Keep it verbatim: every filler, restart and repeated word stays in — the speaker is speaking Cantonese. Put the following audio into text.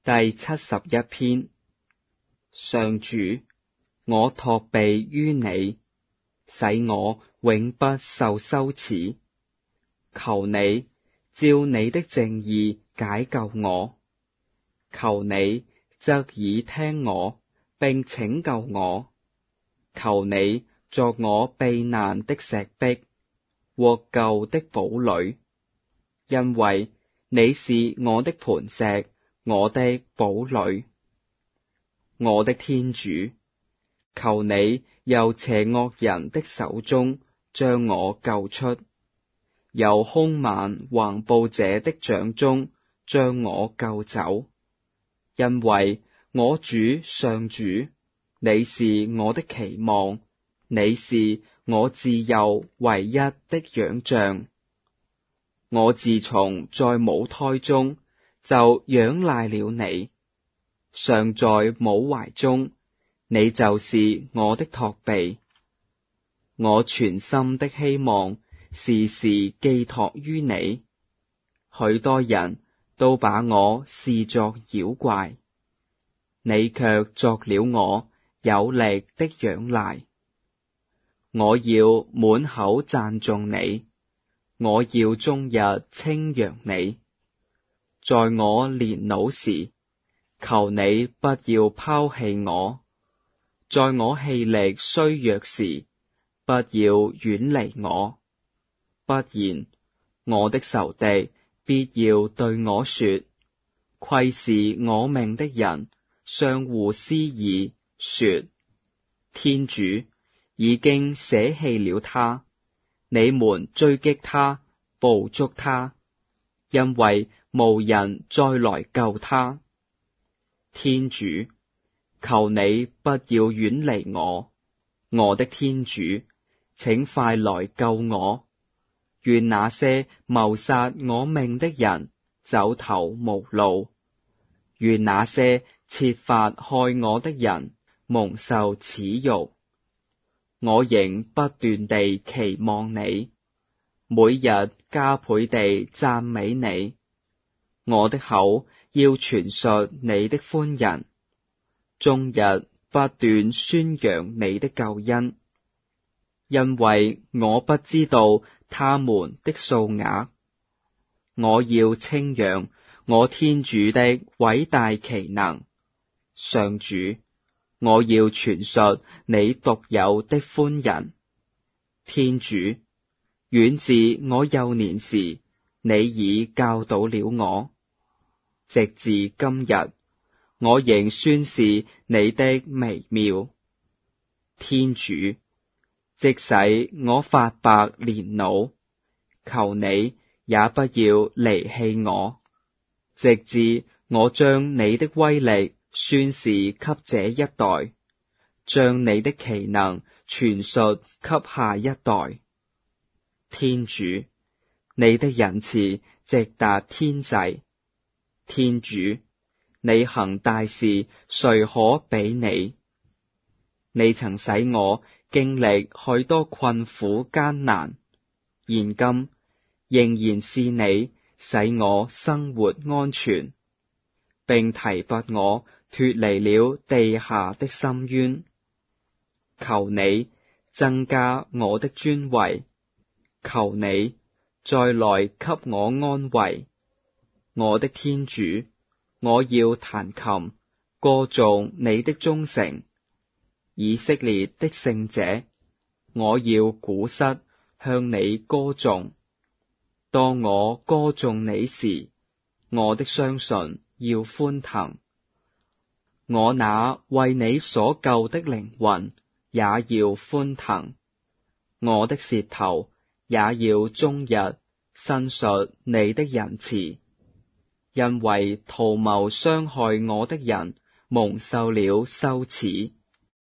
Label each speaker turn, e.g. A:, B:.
A: 第七十一篇。上主，我託庇於你，使我永不受羞恥。求你照你的正義解救我，求你側耳聽我，並拯救我。求你作我避難的石壁，獲救的堡壘，因為你是我的磐石，我的堡壘。我的天主，求你由邪惡人的手中將我救出，由兇蠻橫暴者的掌中將我救走，因為我主上主，你是我的期望，你是我自幼唯一的仰仗。我自從在母胎中就仰賴了你，尚在母懷中，你就是我的託庇。我全心的希望時時寄託於你，許多人都把我視作妖怪，你卻作了我有力的仰賴。我要滿口讚頌你，我要終日稱揚你。在我年老時，求你不要拋棄我；在我氣力衰弱時，不要遠離我。不然，我的仇敵必要對我說：窺視我命的人相互私議，說：天主已經捨棄了他，你們追擊他，捕捉他，因為無人再來救他。天主，求你不要遠離我，我的天主，請快來救我。願那些謀殺我命的人走投無路，願那些設法害我的人蒙受恥辱。我仍不斷地期望你，每日加倍地讚美你。我的口要傳述你的寬仁，終日不斷宣揚你的救恩，因為我不知道他們的數額。我要稱揚我天主的偉大奇能，上主，我要傳述你獨有的寬仁。天主，遠自我幼年時，你已教導了我，直至今日，我仍宣示你的微妙。天主，即使我髮白年老，求你也不要離棄我，直至我將你的威力宣示給這一代，將你的奇能傳述給下一代。天主，你的仁慈直達天際。天主，你行大事，誰可比你？你曾使我經歷許多困苦艱難，現今仍然是你使我生活安全，並提拔我脫離了地下的深淵。求你增加我的尊位，求你再來給我安慰。我的天主，我要彈琴，歌頌你的忠誠。以色列的聖者，我要鼓瑟向你歌頌。當我歌頌你時，我的雙唇要歡騰。我那為你所救的靈魂也要歡騰，我的舌頭也要終日申述你的仁慈。因為圖謀傷害我的人蒙受了羞恥，